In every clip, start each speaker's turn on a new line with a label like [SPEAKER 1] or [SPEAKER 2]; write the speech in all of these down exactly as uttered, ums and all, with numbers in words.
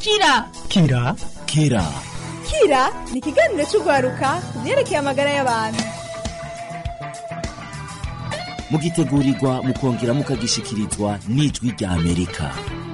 [SPEAKER 1] kira
[SPEAKER 2] kira
[SPEAKER 3] kira
[SPEAKER 4] kira ni ikiganiro cy'urwaruka ku byerekeye amagara y'abantu.
[SPEAKER 3] mugitegurirwa mukongera mukagishikirizwa n'ijwi rya Amerika.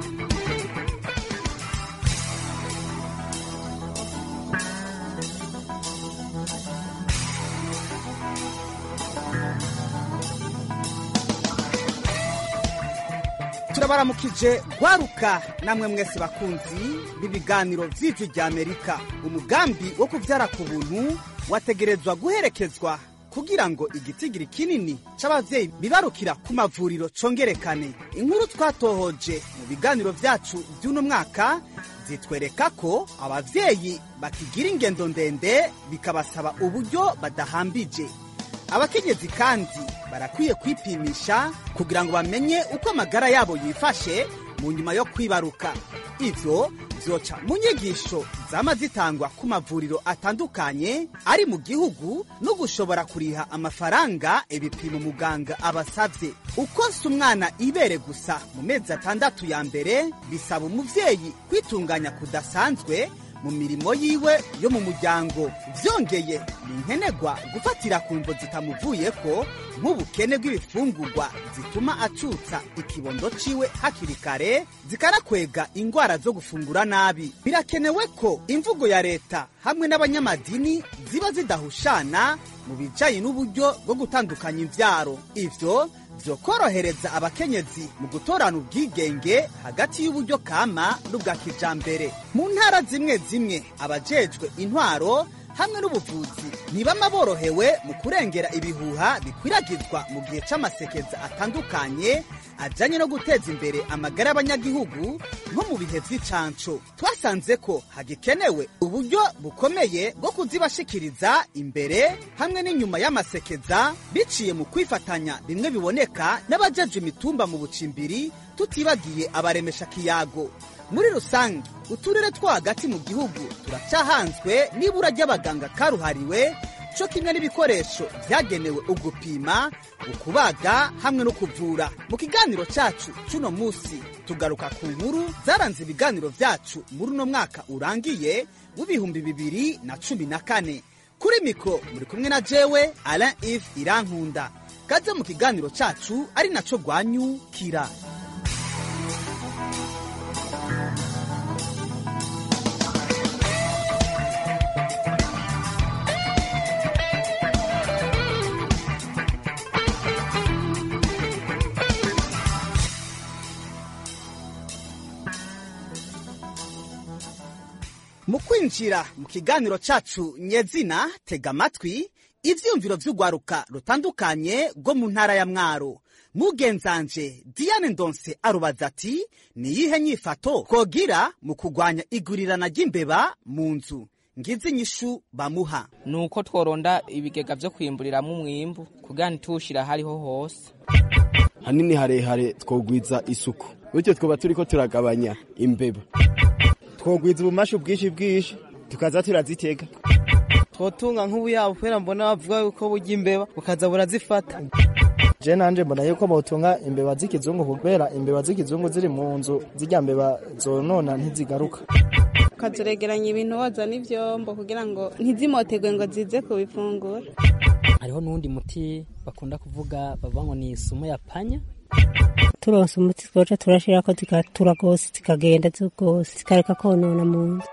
[SPEAKER 5] turabaramukije gwaruka namwe mwese bakunzi b'ibiganiro vy'ijwi rya Amerika. Umugambi wo kuvyara ku buntu wategerezwa guherekezwa kugira ngo igitigiri kinini c'abavyeyi bibarukira ku mavuriro congerekane. Inkuru twatohoje mu biganiro vyacu vy'uno mwaka zitwereka ko abavyeyi bakigira ingendo ndende bikabasaba uburyo badahambije. Abakenyezi kandi barakwiye kwipimisha kugira ngo bamenye uko amagara yabo yifashe mu nyuma yo kwibaruka. Ivyo vyoca mu nyigisho zama zitangwa ku mavuriro atandukanye ari mu gihugu no gushobora kuriha amafaranga ibipimo muganga abasavye. Uko si umwana ibere gusa mu mezi atandatu ya mbere, bisaba umuvyeyi kwitunganya kudasanzwe mu mirimo yiwe yo mu muryango. Vyongeye ni nkenegwa gufatira ku mvo zitamuvuyeko nk'ubukene bw'ibifungurwa zituma acutsa ikibondo ciwe hakiri kare, zikanakwega ingwara zo gufungura nabi. Birakenewe ko imvugo ya leta hamwe n'abanyamadini ziba zidahushana mu bijanye n'uburyo bwo gutandukanya imvyaro. Ivyo vyokorohereza abakenyezi mu gutorana ubwigenge hagati y'uburyo kama n'ubwa kijambere. Mu ntara zimwe zimwe abajejwe intwaro hamwe n'ubuvuzi ntibama borohewe mu kurengera ibihuha bikwiragizwa mu gihe c'amasekeza atandukanye ajanye no guteza imbere amagara y'abanyagihugu nko mu bihe vy'icanco. Twasanze ko hagikenewe uburyo bukomeye bwo kuzibashikiriza imbere hamwe n'inyuma y'amasekeza biciye mu kwifatanya bimwe biboneka n'abajeje imitumba mu bucimbiri, tutibagiye abaremesha kiyago. Muri rusange uturere two hagati mu gihugu turacahanzwe n'ibura ry'abaganga karuhariwe co kimwe n'ibikoresho vyagenewe ugupima, ukubaga hamwe no kuvura. Mu kiganiro cacu cuno musi tugaruka ku nkuru zaranze ibiganiro vyacu muri uno mwaka urangiye w'ibihumbi bibiri na cumi na kane. Kuri mikro muri kumwe na jewe Alain Yves Irankunda. Kaze mu kiganiro cacu ari naco gwanyu kira. Mu kwinjira mu kiganiro cacu nyezina, tega amatwi ivyumviro vy'urwaruka rutandukanye rwo mu ntara ya Mwaro. Mugenzanje Diane Ndonse arubaza ati ni yihe nyifato kogira mu kugwanya igurirana ry'imbeba mu nzu. Ngize inyishu bamuha
[SPEAKER 6] nuko tworonda ibigega vyo kwimburiramwo umwimbu kugira ntitushira hariho hose.
[SPEAKER 7] Hanini harehare twogwiza isuku, bityo twoba turiko turagabanya imbeba. Twogwiza ubumashu bwinshi bwinshi tukaza turazitega.
[SPEAKER 8] Twotunga nk'ubuyabo kwera mbona bavuga yuko burya imbeba bukaza burazifata.
[SPEAKER 9] Je nanje mbona yuko botunga imbeba z'ikizungu kubera imbeba z'ikizungu ziri mu nzu zijya mbeba zonona ntizigaruka.
[SPEAKER 10] Kaziregeranya ibintu woza n'ivyombo kugira ngo ntizimotegwe ngo zize kubifungura.
[SPEAKER 11] Hariho n'undi muti bakunda kuvuga bavuga ngo ni isumo ya panya.
[SPEAKER 12] Turonse umuti twoca turashira ko tugatura gose zikagenda zose zikareka konona mu nzu.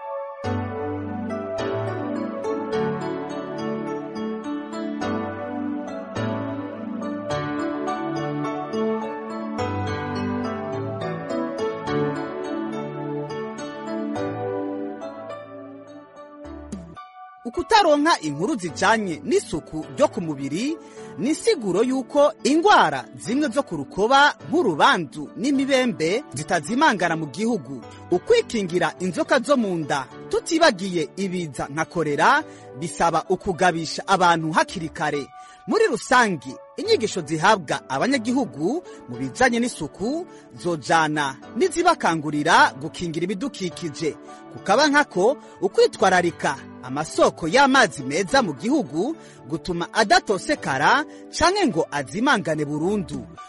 [SPEAKER 5] Ukutaronka inkuru zijanye n'isuku ryo ku mubiri ni siguro yuko ingwara zimwe zo ku rukoba nk'urubandu n'imibembe zitazimangana mu gihugu. Ukwikingira inzoka zo mu nda tutibagiye ibiza nka korera bisaba ukugabisha abantu hakiri kare. Muri rusangi inyigisho zihabwa abanyagihugu mu bijanye n'isuku zojana n'izibakangurira gukingira ibidukikije, kukaba nkako ukwitwararika amasoko y'amazi meza mu gihugu gutuma adatosekara canke ngo azimangane burundu.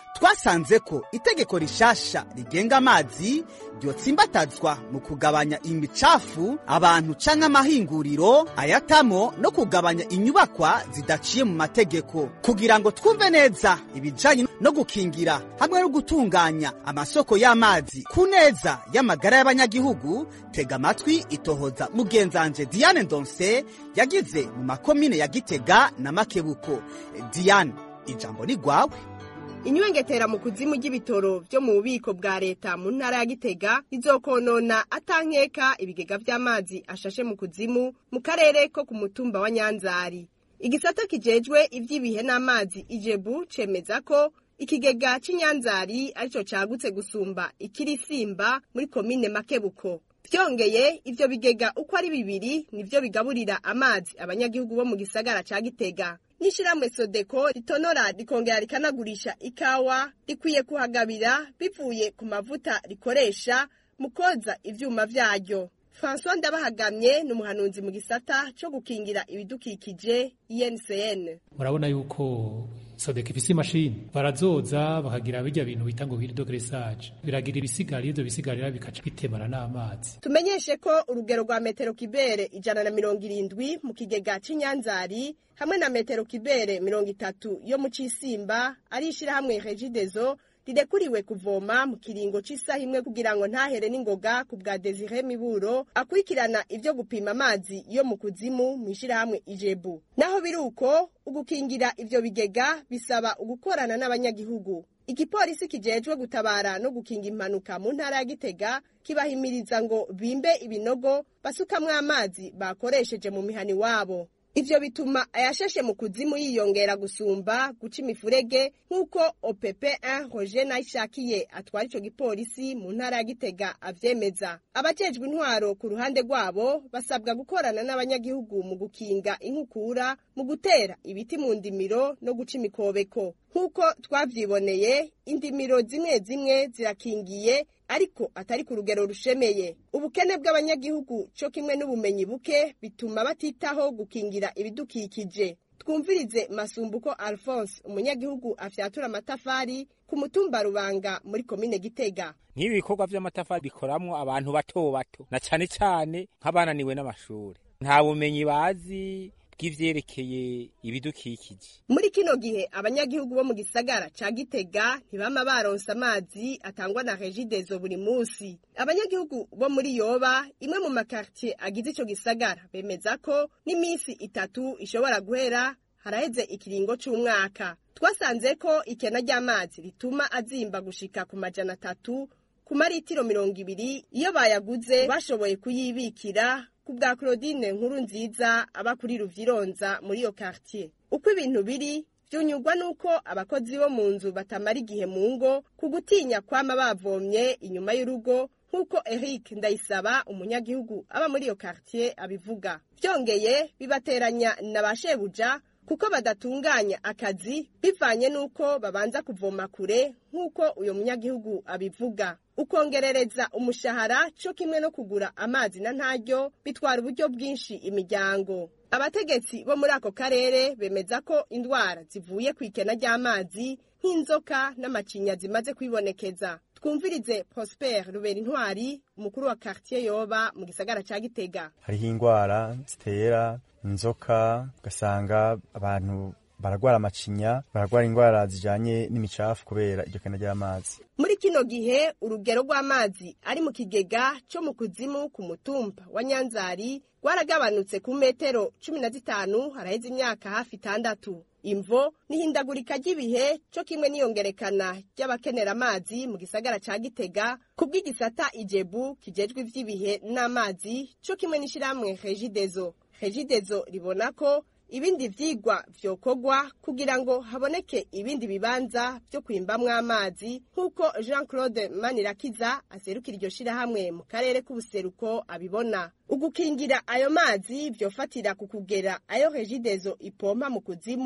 [SPEAKER 5] twasanze ko itegeko rishasha rigenga amazi ryotsimbatazwa mu kugabanya imicafu abantu canke amahinguriro ayatamo no kugabanya inyubakwa zidaciye mu mategeko kugira ngo twumve neza ibijanye no gukingira hamwe no gutunganya amasoko y'amazi ku neza y'amagara y'abanyagihugu. Tega amatwi itohoza mugenzanje Diane Ndonse yagize mu makomine ya Gitega na Makebuko. Diane, ijambo ni gwawe.
[SPEAKER 1] Inywengetera mu kuzimu ry'ibitoro byo mu bubiko bwa leta mu ntara ya Gitega izokonona atankeka ibigega vy'amazi ashashe mu kuzimu mu karere ko ku mutumba wa Nyanzari. Igisata kijejwe ivy'ibihe n'amazi Ijebu cemeza ko ikigega c'Inyanzari arico cagutse gusumba ikirisimba muri komine Makebuko. Vyongeye ivyo bigega uko ari bibiri nivyo bigaburira amazi abanyagihugu bo mu gisagara ca Gitega. Nishiramwe Sodeko ritonora rikongera rikanagurisha ikawa rikwiye kuhagabira bivuye ku mavuta rikoresha mu koza ivyuma vyaryo. François Ndabahagamye n'umuhanuzi mu gisata cyo gukingira ibidukikije I N C N.
[SPEAKER 2] Murabona yuko Sodeko ifise imashini barazoza bakagira bijya bintu bita ngo biridogressage biragira ibisigari ivyo bisigarira bikaca bitemana n'amazi.
[SPEAKER 1] Tumenyeshe ko urugero rwa metero kibere ijana na mirongo irindwi mu kigega c'Inyanzari hamwe na metero kibere mirongo itatu yo mu Cisimba ari ishira hamwe Regideso ridekuriwe kuvoma mu kiringo c'isaha imwe kugira ngo ntahere n'ingoga ku bwa Desire Miburo akurikirana ivyo gupima amazi yo mu kuzimu mwishira hamwe Ijebu. Naho biruko ugukingira ivyo bigega bisaba ugukorana n'abanyagihugu. Igipolisi kijejwe gutabara no gukinga impanuka mu ntara ya Gitega kibahimiriza ngo bimbe ibinogo basukamwe amazi bakoresheje mu mihani wabo. Ivyo bituma ayasheshe mu kuzimu yiyongera gusumba guca imifurege nk'uko O P P un Roger Nayishakiye atwara ico gipolisi mu ntara ya Gitega avyemeza. Abajejwe intwaro ku ruhande rwabo basabwa gukorana n'abanyagihugu mu gukinga inkukura, mu gutera ibiti mu ndimiro no guca imikobeko. Nk'uko twavyiboneye indimiro zimwe zimwe zirakingiye ariko atari ku rugero rushemeye. Ubukene bw'abanyagihugu cyo kimwe n'ubumenyi buke bituma batitaho gukingira ibidukikije. Twumvirize Masumbuko Alphonse umunyagihugu afyatura amatafari ku mutumba Rubanga muri komine Gitega.
[SPEAKER 13] Nk'ibi bikorwa vy'amatafari bikoramwo abantu bato bato na cane cane nk'abananiwe n'amashuri, nta bumenyi bazi bw'ivyerekeye ibidukikije.
[SPEAKER 1] Muri kino gihe abanyagihugu bo mu gisagara ca Gitega ntibama baronsa amazi atangwa na Regideso buri musi. Abanyagihugu bo muri Yoba imwe mu makartier agize ico gisagara bemeza ko n'imisi itatu ishobora guhera haraheze ikiringo c'umwaka. Twasanze ko ikena ry'amazi rituma azimba gushika ku majana atatu ku maritiro mirongo ibiri iyo bayaguze bashoboye kuyibikira kubwa Claudine Nkuru Nziza aba kuri Ruvyironza muri yo quartier. Uko ibintu biri vyunyurwa nuko abakozi bo mu nzu batamara igihe mu ngo kugutinya kwama bavomye inyuma y'urugo nkuko Eric Ndayisaba umunyagihugu aba muri yo quartier abivuga. Vyongeye bibateranya na bashebuja kuko badatunganya akazi bivanye nuko babanza kuvoma kure nkuko uyo munyagihugu abivuga. Ukongerereza umushahara cyo kimwe no kugura amazi na ntaryo bitwara uburyo bwinshi imiryango. Abategetsi bo muri ako karere bemeza ko indwara zivuye kwikena ry'amazi nk'inzoka n'amacinya zimaze kwibonekeza. Twumvirize Prosper Ruberintwari umukuru wa quartier Yoba mu gisagara ca Gitega.
[SPEAKER 14] Hariho indwara zitera inzoka ugasanga abantu baragwara amacinya, baragwara indwara zijanye n'imicafu kubera iryo kena ry'amazi.
[SPEAKER 1] Muri kino gihe urugero rw'amazi ari mu kigega cyo mu kuzimu ku mutumba wa Nyanzari rwaragabanutse ku metero cumi na zitanu haraheze imyaka hafi itandatu. Imvo n'ihindagurika ry'ibihe cyo kimwe niyongerekana ry'abakenera amazi mu gisagara ca Gitega kubw'igisata Ijebu kijejwe ivy'ibihe n'amazi cyo kimwe n'ishiramwe Regideso. Regideso ribona ko ibindi vyigwa vyokogwa kugira ngo haboneke ibindi bibanza byo kwimbamwa amazi nkuko Jean Claude Manirakiza aserukira iryo shira hamwe mu karere k'ubuseruko abibona. Ugukingira ayo mazi vyofatira kukugera ayo Regideso ipompa mu kuzimu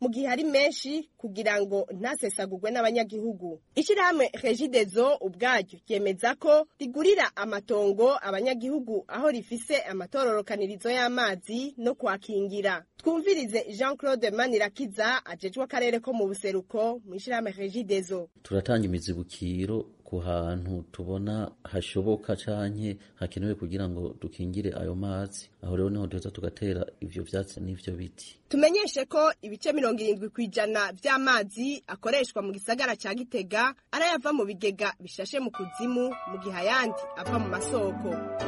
[SPEAKER 1] mu gihe ari menshi kugira ngo ntasesagurwe n'abanyagihugu. Ishirahamwe Regideso ubwaryo ryemeza ko rigurira amatongo abanyagihugu aho rifise amatororokanirizo y'amazi no kwakingira. Twumvirize Jean Claude Manirakiza ajejwe akarere ko mu buseruko mu ishirahamwe Regideso.
[SPEAKER 15] Turatanga imizibukiro ku hantu tubona hashoboka canke hakenewe kugira ngo dukingire ayo mazi, aho rero niho duheza tugatera ivyo vyatsi n'ivyo biti.
[SPEAKER 1] Tumenyeshe ko ibice mirongo irindwi kw'ijana vy'amazi akoreshwa mu gisagara ca Gitega arayava mu bigega bishashe mu kuzimu, mu gihe ayandi ava mu masoko.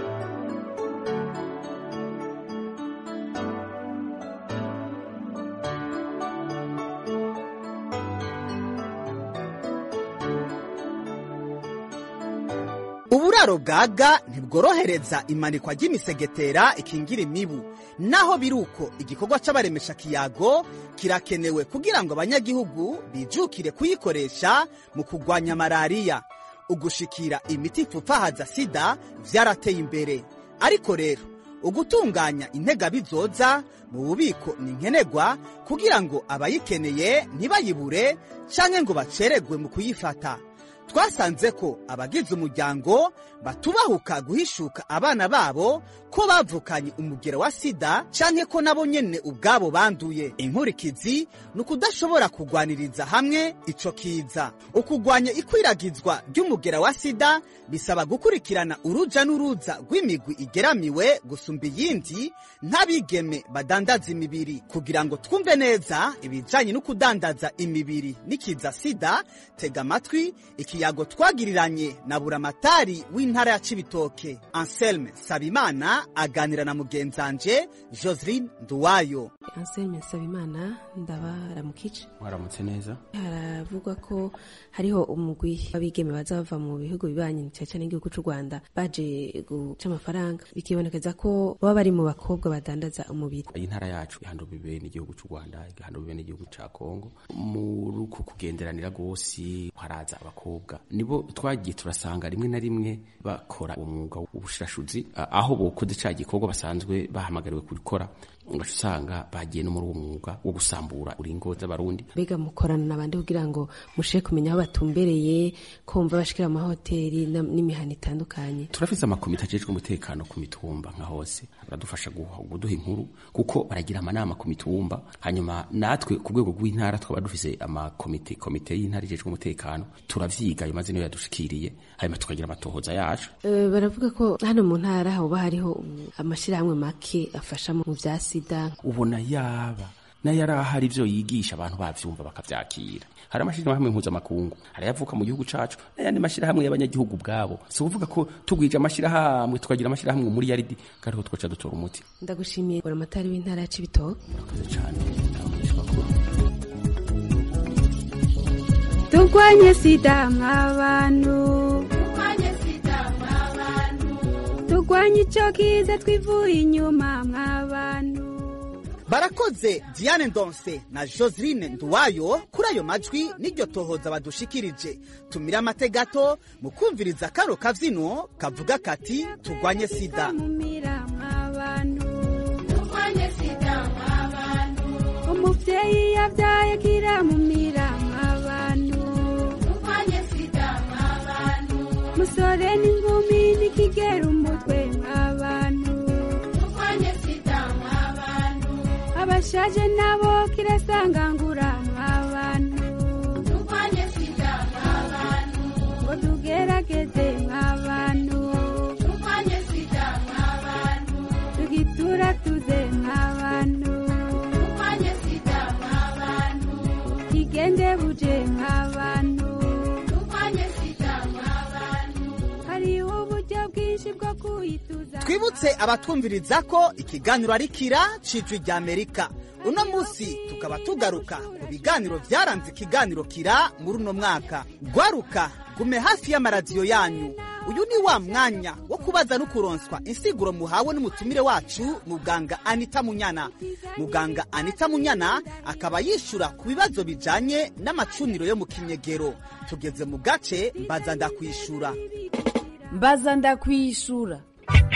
[SPEAKER 5] Uburaro bwaga ntibworohereza imanikwa ry'imisegetera ikingira imibu, naho biruko igikorwa c'abaremesha kiyago kirakenewe kugira ngo abanyagihugu bijukire kuyikoresha mu kugwanya malaria. Ugushikira imiti ipfupfahaza sida vyarateye imbere, ariko rero ugutunganya intega bizoza mu bubiko ni nkenerwa kugira ngo abayikeneye ntibayibure canke ngo baceregwe mu kuyifata. Twasanze ko abagize umuryango batubahuka guhishuka abana babo ko bavukanye umugero wa sida canke ko nabo nyene ubwabo banduye. Inkurikizi ni ukudashobora kugwaniriza hamwe ico kiza. Ukugwanya ikwiragizwa ry'umugera wa sida bisaba gukurikirana uruja n'uruza rw'imigwi igeramiwe gusumba iyindi nk'abigeme badandaza imibiri. Kugira ngo twumve neza ibijanye no kudandaza imibiri n'ikiza sida, tega amatwi ikiyago twagiriranye na buramatari w'intara ya Cibitoke Anselme Sabimana aganira na mugenzanje Joseline Nduwayo.
[SPEAKER 16] Anselme Sabimana ndabaramukije.
[SPEAKER 17] Waramutse neza.
[SPEAKER 16] Haravugwa ko hariho umugwi w'abigeme bazava mu bihugu bibanye cyane n'igihugu cy'u Rwanda baje guca amafaranga, bikibonekeza ko baba bari mu bakobwa badandaza umubiri.
[SPEAKER 17] Iyi ntara yacu ihandu bibe n'igihugu cy'u Rwanda, ihandu bibe n'igihugu ca Kongo. Mu ruko kugenderanira gose haraza abakobwa nibo twagiye turasanga rimwe na rimwe bakora umwuga w'ubushirashuzi, aho bokoze ca gikorwa basanzwe bahamagariwe kubikora, ugasanga bagiye no muri uwo mwuga wo gusambura uringo z'abarundi.
[SPEAKER 16] Bega mukorana n'abandi kugira ngo mushe kumenya aho batumbereye, kumva bashikira mu hoteli n'imihana itandukanye.
[SPEAKER 17] Turafise amakomite ajejwe umutekano ku mitumba nka hose, baradufasha guduha inkuru kuko baragira amanama ku mitumba, hanyuma natwe ku rwego rw'intara twaba dufise amakomite komite y'intara ijejwe umutekano, turavyiga ayo mazina yadushikiriye, hanyuma tukagira amatohoza yacu.
[SPEAKER 16] Uh, baravuga ko hano mu ntara hoba hariho amashirahamwe make afasha mu vyasi sida.
[SPEAKER 17] Ubona yaba na yarahari ivyo yigisha abantu bavyumva bakavyakira. Hari amashirahamwe hamwe mpuzamakungu arayavuka mu gihugu cacu, n'ayandi mashirahamwe y'abanyagihugu bwabo. Si uvuga ko tugwije amashirahamwe tukagira amashirahamwe muri yaridi kariho twaca dutora umuti.
[SPEAKER 16] Ndagushimiye buramatari w'intara ya Cibitoke.
[SPEAKER 17] Cyane.
[SPEAKER 10] Tugwanye sida mw'abantu, tugwanye sida mw'abantu, tugwanye ico kiza twivuye inyuma mw'abantu.
[SPEAKER 5] Barakoze Diane Ndonse na Joseline Nduwayo kuri ayo majwi n'iryo tohoza badushikirije. Tumira amategato mu kumviriza karo kavyino kavuga kati tugwanye sida.
[SPEAKER 10] Tugwanye sida mw'abantu, umuvyeyi yavyaye kiramumira mw'abantu. Tugwanye sida mw'abantu, musore n'ingumi n'ikigera umutwe mw'abantu. Tugwanye sida mw'abantu, abashaje nabo kirasangangura mw'abantu. Tugwanye sida mw'abantu, ngo tugerageze mw'abantu. Tugwanye sida mw'abantu, tugitura tuze mw'abantu. Tugwanye sida mw'abantu, kigende buje mw'abantu. Tugwanye sida mw'abantu, hari uburyo bwinshi bwo kuyituza.
[SPEAKER 5] Twibutse abatwumviriza ko ikiganiro ari kira cijwi rya Amerika. Uno musi tukaba tugaruka ku biganiro vyaranze ikiganiro kira muri uno mwaka. Gwaruka gume hafi y'amaradiyo yanyu. Uyu ni wa mwanya wo kubaza no kuronswa insiguro muhawe n'umutumire wacu muganga Anita Munyana. Muganga Anita Munyana akaba yishura ku bibazo bijanye n'amacuniro yo mu kinyegero. Tugeze mu gace mbaza ndakwishura.
[SPEAKER 18] Mbaza ndakwishura.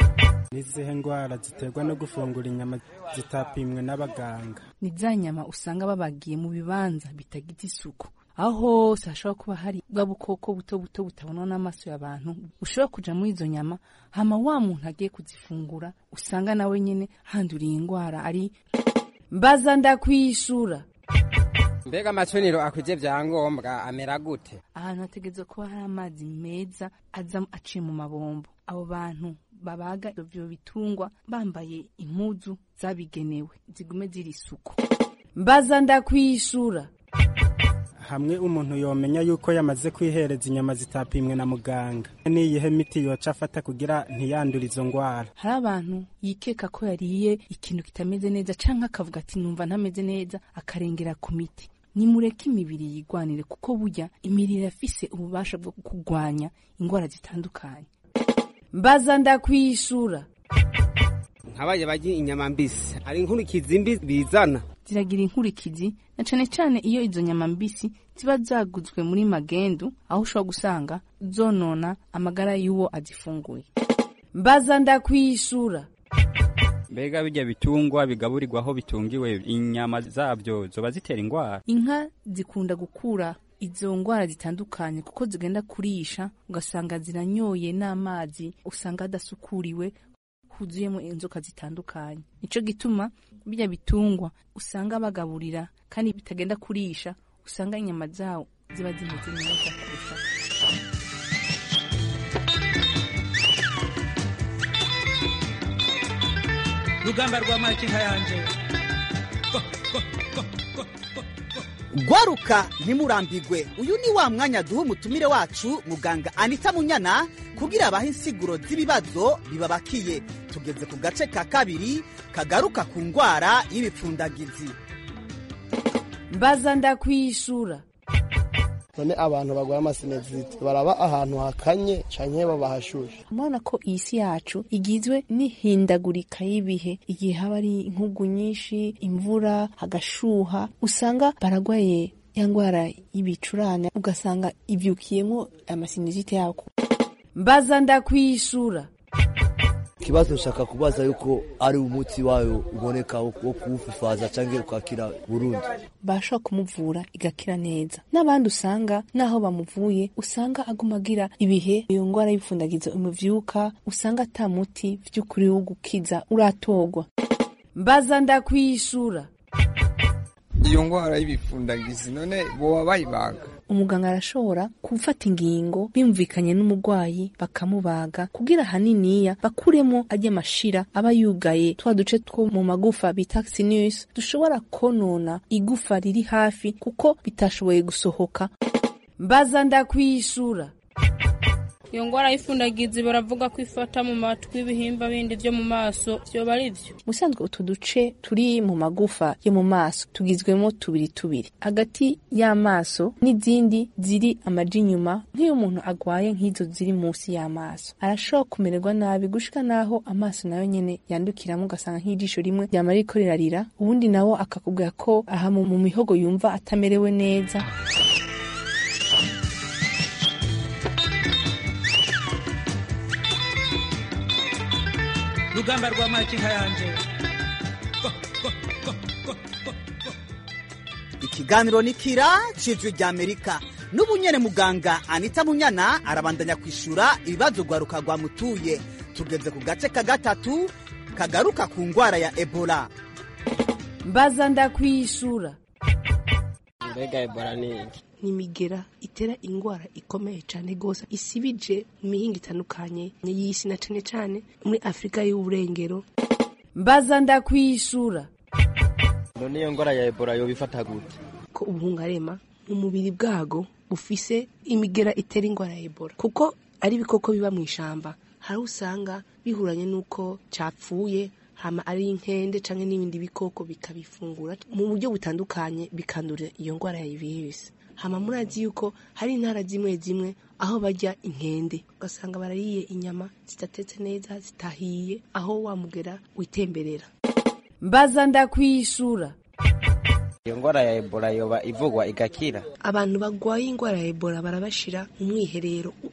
[SPEAKER 18] n'izihe ndwara ziterwa no gufungura inyama zitapimwe n'abaganga?
[SPEAKER 19] Ni za nyama usanga babagiye mu bibanza bitagize isuku, aho hose hashobora kuba hari bwa bukoko buto buto butabonwa n'amaso y'abantu ushobora kuja muri izo nyama, hama wa muntu agiye kuzifungura usanga nawe nyene handuriye indwara. Ari
[SPEAKER 20] mbaza ndakwishura.
[SPEAKER 21] Mbega amatuniro akwije vyangombwa amera gute?
[SPEAKER 19] Ahantu hategezwe kuba hari amazi meza aza aciye mu mabombo. Abo bantu babaga ivyo bitungwa bambaye impuzu zabigenewe zigume ziri isuku.
[SPEAKER 20] Mbaza ndakwishura.
[SPEAKER 18] Hamwe umuntu yomenya yuko yamaze kwihereza inyama zitapimwe na muganga, ni iyihe miti yoca afata kugira ntiyandure izo ndwara?
[SPEAKER 19] Hari abantu yikeka ko yariye ikintu kitameze neza canke akavuga ati numva ntameze neza akarengera ku miti. Nimureke imibiri yigwanire kuko burya imirire afise ububasha bwo kugwanya indwara zitandukanye.
[SPEAKER 20] Mbaza ndakwishura.
[SPEAKER 21] Nkabaye baji inyama mbisi ari inkurikizi mbi bizana.
[SPEAKER 19] Ziragira inkurikizi na cane cane iyo izo nyama mbisi ziba zaguzwe muri magendu, aho ushobora gusanga zonona amagara y'uwo azifunguye.
[SPEAKER 20] Mbaza ndakwishura.
[SPEAKER 22] Mbega bijya bitungwa bigaburirwa aho bitungiwe inyama zabyo zoba zitera indwara?
[SPEAKER 19] Inka zikunda gukura izo ndwara zitandukanye kuko zigenda kurisha, ugasanga ziranyoye n'amazi usanga adasukuriwe huzuyemo inzoka zitandukanye. Nico gituma bijya bitungwa usanga bagaburira kandi bitagenda kurisha, usanga inyama zawo ziba zimeze neza kurusha.
[SPEAKER 23] Rugamba rwa makinka yanje.
[SPEAKER 5] Gwaruka ntimurambigwe, uyu ni wa mwanya duha umutumire wacu muganga Anita Munyana kugira abahe insiguro z'ibibazo bibabakiye. Tugeze ku gace ka kabiri kagaruka ku ndwara y'ibipfundagizi.
[SPEAKER 20] Mbaza ndakwishura.
[SPEAKER 9] None abantu bagwaye amasinezite baraba ahantu hakanye canke babahashusha?
[SPEAKER 19] Mubona ko isi yacu igizwe n'ihindagurika y'ibihe, igihe haba ari inkugu nyinshi, imvura, hagashuha, usanga baragwaye ya ndwara y'ibicurane, ugasanga ivyukiyemo amasinezite yako.
[SPEAKER 20] Mbaza ndakwishura.
[SPEAKER 24] Kibazo shaka kubaza yuko ari umuti wayo uboneka wo kuwufufaza canke ukakira Burundi.
[SPEAKER 19] Basha kumuvura igakira neza. N'abandi usanga naho bamuvuye usanga agumagira ibihe iyo ngwara y'ibipfundagizo umuvyuka, usanga ata muti vy'ukuri wo gukiza uratogwa.
[SPEAKER 20] Mbaza ndakwishura.
[SPEAKER 23] Iyo ngwara y'ibipfundagizi none boba bayibaga?
[SPEAKER 19] Umuganga arashobora gufata ingingo bimvikanye n'umugwayi bakamubaga kugira haniniya bakuremo ajya mashira aba yugaye twa duce two mu magufa bita sinus dushobora konona igufa riri hafi kuko bitashoboye gusohoka.
[SPEAKER 20] Mbaza ndakwishura.
[SPEAKER 10] Iyo ngwara y'ipfundagizi baravuga ko ifata mu matwi ibihimba bindi byo mu maso, byo bari byo.
[SPEAKER 19] Musanzwe utu duce turi mu magufa yo mu maso tugizwemo tubiri tubiri. Hagati y'amaso n'izindi ziri amaji inyuma, nk'iyo umuntu agwaye nk'izo ziri munsi y'amaso arashobora kumererwa nabi gushika naho amaso nayo nyene yandukiramo, ugasanga nk'ijisho rimwe ryama riko rirarira, ubundi nawo akakubwira ko aha mu mihogo yumva atamerewe neza.
[SPEAKER 23] Rugamba rwa makinka yanje.
[SPEAKER 5] Ikiganiro nikira cijwi rya Amerika. N'ubunyene muganga Anita Munyana arabandanya kwishura ibibazo gwaruka gwa mutuye. Tugeze ku gace ka gatatu kagaruka ku ngwara ya Ebola.
[SPEAKER 20] Mbaza ndakwishura.
[SPEAKER 23] Mbega Ebola ni iki?
[SPEAKER 16] Nimigera itera ingwara ikomeye cyane gose isibije mu mihinga itandukanye y'isi na cane cane muri Afrika y'uburengero.
[SPEAKER 20] Mbaza ndakwishura.
[SPEAKER 24] None iyo ngwara ya Ebola yo bifata gute?
[SPEAKER 16] Ko ubuhungarema mu mubiri bwago bufise imigera itera ingwara ya Ebola kuko ari bikoko biba mu ishamba, hari usanga bihuranye nuko capfuye hama ari inkende canke n'ibindi bikoko bikabifungura mu buryo butandukanye bikandura iyo ngwara ya virus. Hama murazi yuko hari intara zimwe zimwe aho bajya inkende ugasanga barariye inyama zitatetse neza zitahiye aho wamugera witemberera.
[SPEAKER 20] Mbaza ndakwishura.
[SPEAKER 23] Iyo ngwara ya Ebola yoba ivugwa igakira?
[SPEAKER 16] Abantu bagwaye ingwara ya Ebola barabashira mu mwiherero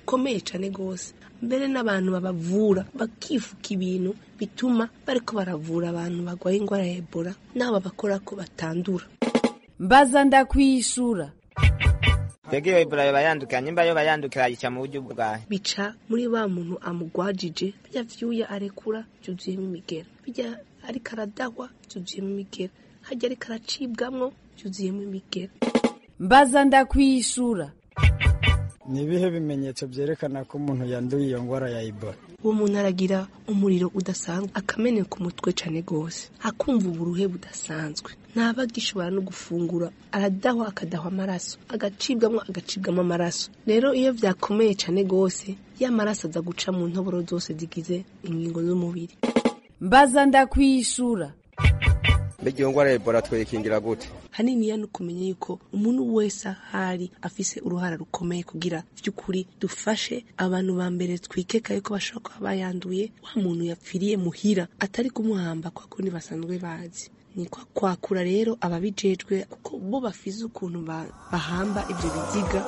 [SPEAKER 16] rukomeye cyane gose, mbere n'abantu babavura bakifuka ibintu bituma bariko baravura abantu bagwaye ingwara ya Ebola nabo bakora ko batandura.
[SPEAKER 20] Mbaza ndakwishura.
[SPEAKER 23] Bege yo Ebola bayandukira nyimba yo bayandukira yica mu buryo bwahe?
[SPEAKER 16] Bica muri ba muntu amugwajije bijya vyuya arekura byuzuyemo imigera, bijya ari karadahwa byuzuyemo imigera, hajya ari karacibwamwo byuzuyemo imigera.
[SPEAKER 20] Mbaza ndakwishura.
[SPEAKER 9] Ni ibihe bimenyetso byerekana ko umuntu yanduye iyo ngwara ya Ebola?
[SPEAKER 16] Uwo muntu aragira umuriro udasanzwe, akameneka umutwe cyane gose, akumva uburuhe budasanzwe, ntaba gishobora no gufungura, aradahwa akadahwa amaraso, agacibwamo agacibwamo amaraso. Rero iyo vyakomeye cyane gose, ya maraso aza guca mu ntoboro zose zigize ingingo z'umubiri.
[SPEAKER 20] Mbaza ndakwishura.
[SPEAKER 23] Mbege iyo ngwara ya Ebola twikingira gute?
[SPEAKER 16] Hanini ya nukumenya yuko umuntu wese ahari afise uruhara rukomeye kugira vy'ukuri dufashe abantu ba mbere twikeka yuko bashobora kuba bayanduye, wa muntu yapfiriye muhira atari kumuhamba kwa kundi basanzwe bazi. Ni kwa kwakura rero ababijejwe kuko bo bafize ukuntu bahamba ivyo biziga.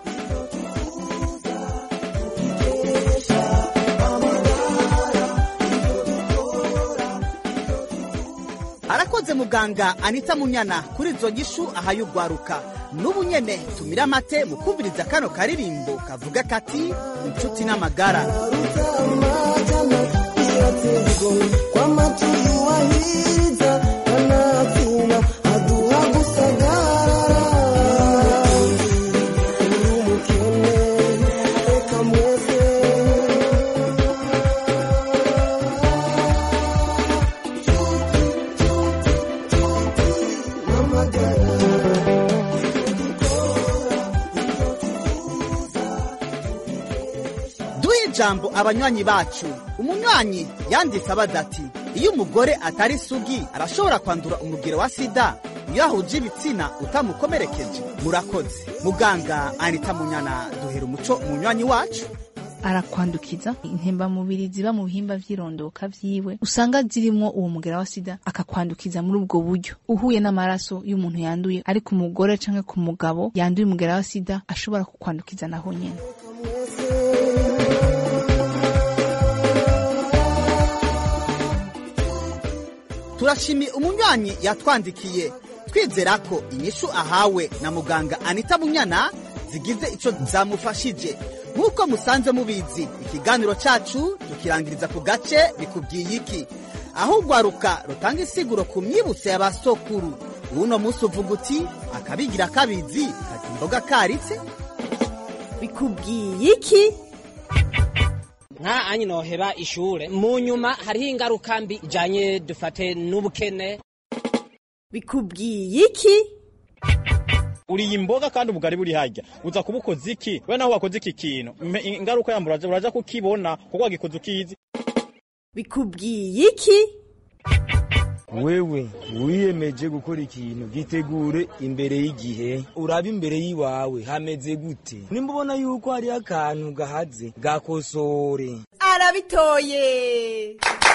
[SPEAKER 5] Arakoze muganga Anita Munyana kuri izo gishu ahayugwaruka. N'ubu nyene tumira mate mu kumviriza kano karirimbo kavuga kati inshuti n'amagara. Jambo abanywanyi bacu. Umunywanyi yanditse abaza ati iyo umugore atari sugi arashobora kwandura umugero wa sida iyo ahuje ibitsina utamukomerekeje. Murakoze muganga Anita Munyana, duhera umuco umunywanyi wacu.
[SPEAKER 19] Arakwandukiza intemba mubiri ziba mu bihimba vy'irondoka vyiwe usanga zirimo uwo mugera wa sida, akakwandukiza muri ubwo buryo. Uhuye n'amaraso y'umuntu yanduye ari ku mugore canke ku mugabo yanduye umugera wa sida ashobora kukwandukiza naho nyene.
[SPEAKER 5] Turashimiye umunywanyi yatwandikiye, twizera ko inyishu ahawe na muganga Anita Munyana zigize ico zamufashije. Nkuko musanze mubizi, ikiganiro cacu tukirangiriza ku gace bikubwiye iki, aho ugwaruka rutanga isiguro ku myibutso y'abasokuru. Uno musi uvuga uti akabigira kabizi katimboga karitse.
[SPEAKER 20] Bikubwiye iki?
[SPEAKER 23] Nka anyi noheba ishure mu nyuma hariho ingaruka mbi ijanye dufate n'ubukene.
[SPEAKER 20] Bikubwiye iki?
[SPEAKER 3] Uri imboga kandi ubugari buri hajya uza kubukoza iki? We naho wakoze iki kintu ingaruka yamburaje uraja kukibona kuko wagikoze ukizi.
[SPEAKER 20] Bikubwiye iki?
[SPEAKER 4] Wewe wiyemeje gukora ikintu gitegure imbere y'igihe, uraba imbere yiwawe hameze gute, nimba ubona yuko hari akantu gahaze gakosore.
[SPEAKER 20] Arabitoye.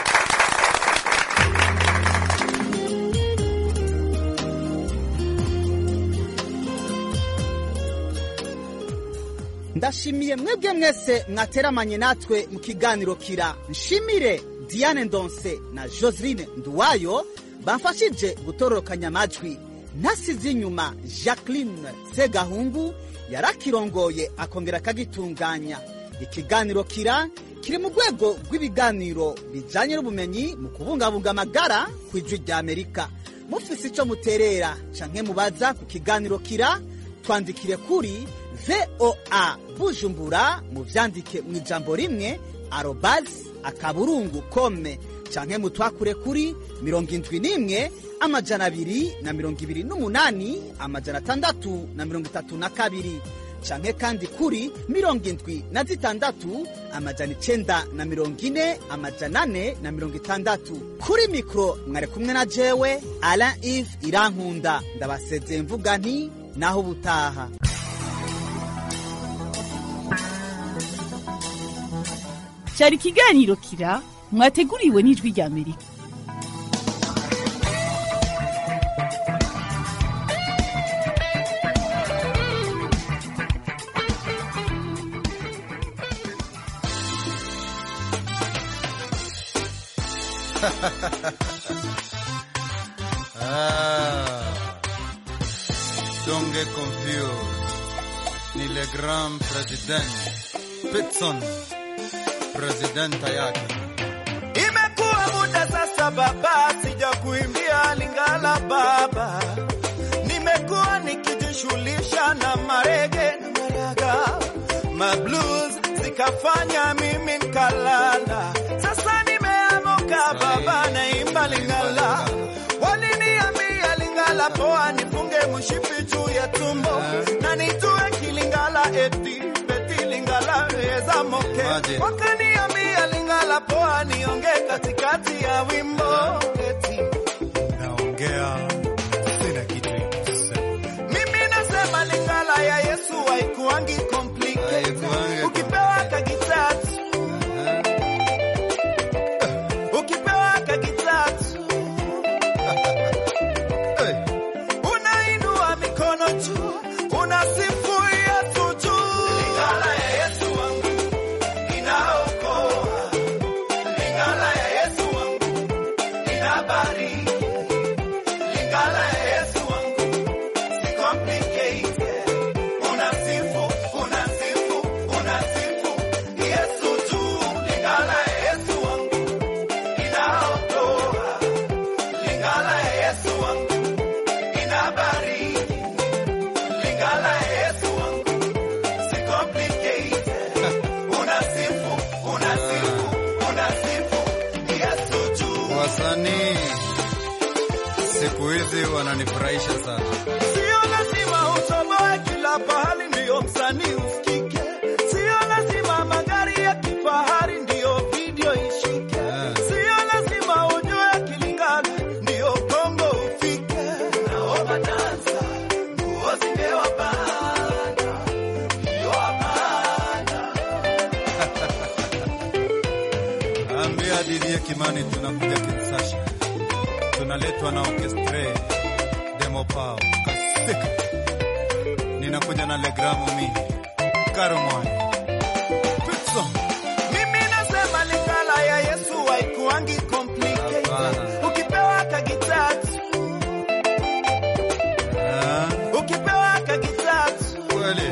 [SPEAKER 5] Ndashimiye mwebwe mwese mwateramanye natwe mu kiganiro kira. Nshimire Diane Ndonse na Joseline Nduwayo bamfashije gutororokanya amajwi. Ntasize inyuma Jacqueline Segahungu yarakirongoye akongera akagitunganya. Ikiganiro kira kiri mu rwego rw'ibiganiro bijanye n'ubumenyi mu kubungabunga amagara ku ijwi rya Amerika. Mufise ico muterera canke mubaza ku kiganiro kira, twandikire kuri V O A Bujumbura mu vyandike mu ijambo rimwe arobase akaburungu kome, canke mutwakure kuri mirongo indwi n'imwe amajana abiri na mirongo ibiri n'umunani amajana atandatu na mirongo itatu na kabiri, canke kandi kuri mirongo indwi na zitandatu amajana icenda na mirongo ine amajana ane na mirongo itandatu. Kuri mikro mwari kumwe na jewe Alain Yves Irankunda, ndabasezeye mvuga nti naho ubutaha.
[SPEAKER 20] Cyari ikiganiro kira mwateguriwe n'ijwi rya Amerika.
[SPEAKER 6] Ah, don't get confused. Ni le grand president Pitson, presidenta yake.
[SPEAKER 7] Imekuwa muda sasa baba, sija kuimbia Lingala baba. Nimekuwa nikijishughulisha na marege na maraga, ma blues zikafanya mimi nikalala. Sasa nimeamuka baba, naimba Lingala. Waliniambia Lingala poa, nifunge mshipi juu ya tumbo na nitue kilingala eti beti Lingala eza moke. Wakaniambia Lingala poa, nionge katikati ya wimbo eti
[SPEAKER 6] naongea sina kitu kusema.
[SPEAKER 7] Mimi nasema Lingala ya Yesu haikuangi complicated. Ukipewa kagitatu ukipewa kagitatu unainua mikono juu, unasifu Yesu juu. Lingala ya Yesu wangu inaokoa. Lingala ya Yesu wangu inabariki. Lingala ya Yesu wangu si complicated. Unasifu, unasifu, unasifu Yesu juu. Lingala ya Yesu wangu inaokoa. Lingala ya Yesu wangu inabariki. Lingala ya Yesu wangu si complicated. Unasifu, unasifu, unasifu Yesu juu.
[SPEAKER 6] Wasanii siku hizi wananifurahisha sana.
[SPEAKER 7] Sio lazima utoboe kila pahali ndio msanii usikike. Sio lazima magari ya kifahari ndio video ishike. Sio lazima ujue Kilingala ndio Kongo ufike. Naomba dansa, nguo zimewabana, ndio wabana.
[SPEAKER 6] Ambia Didier Kimani tunakuja Kinshasa. Tunaletwa na orchestre Demo Pao Kasika. Ninakuja na Legramu mimi Karomwani Pitson.
[SPEAKER 7] Mimi nasema Lingala ya Yesu haikuangi complicated. Ukipewa kagitatu ukipewa kagitatu
[SPEAKER 6] kweli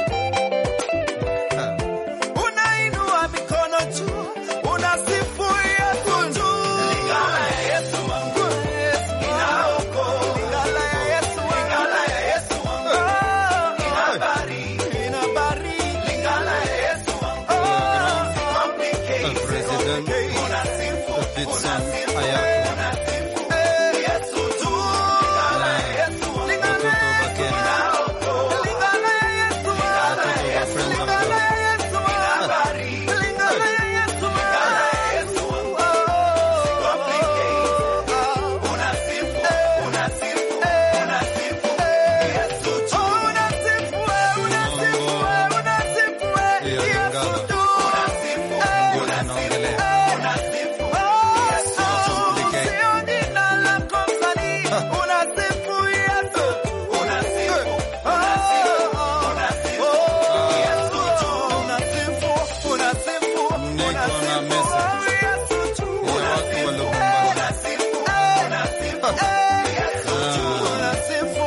[SPEAKER 7] unainua mikono juu, unasifu Yesu juu. Lingala ya Yesu wangu inaokoa. Lingala ya Yesu wangu, Lingala ya Yesu wangu inabariki, inabariki. Lingala ya Yesu wangu si complicated.
[SPEAKER 6] President
[SPEAKER 7] Unasifu,
[SPEAKER 6] Pitson
[SPEAKER 7] unasifu,
[SPEAKER 6] Ayako
[SPEAKER 7] unasifu Yesu juu. Lingala ya Yesu wangu inaokoa. Lingala ya Yesu wangu, Lingala ya Yesu, Lingala ya Yesu inabariki. Lingala ya Yesu, Lingala ya Yesu wangu si complicated. Unasifu, unasifu, unasifu Yesu juu. Unasifu, unasifu, unasifu Yesu juu. Unasifu, unasifu, unasifu Yesu juu. Sio jina lako msanii, unasifu Yesu. Unasifu, unasifu, unasifu Yesu juu. Unasifu, unasifu, unasifu Yesu juu. Unasifu, unasifu, unasifu Yesu juu. Unasifu,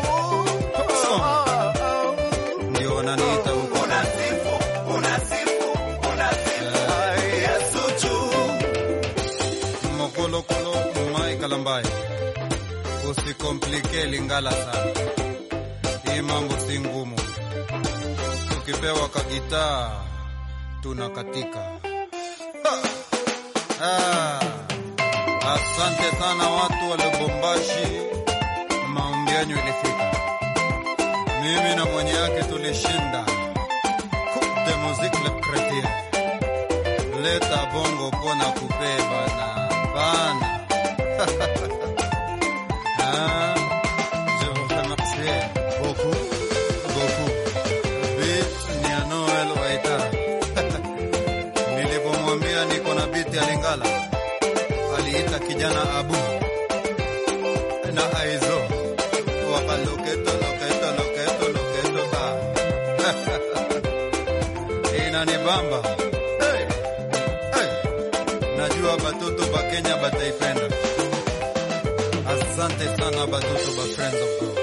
[SPEAKER 6] ndio wananiita huko.
[SPEAKER 7] unasifu, unasifu, unasifu Yesu juu.
[SPEAKER 6] Mokolo kolo Mai Kalambai. Usikomplike Lingala sana. Hii mambo si ngumu. Tukipewa kagitaa tunakatika. Ah, asante sana watu wa Lubumbashi, maombi yenu ilifika. Mimi na mwenye yake tulishinda Coupe de musique le chrétien. Leta bongo pona kupe bana bana. Ah, je vous remercie beaucoup, beaucoup. Beat ni ya Noel Waita. Nilipomwambia niko na beat ya Lingala, aliita kijana Abu na Aizo wakaloketo loketo loketo loketo ta inanibamba. Hey, hey. najua batoto ba Kenya bataipenda. Asante sana batoto ba Friends of God.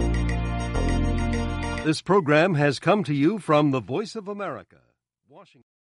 [SPEAKER 2] This program has come to you from the Voice of America, Washington.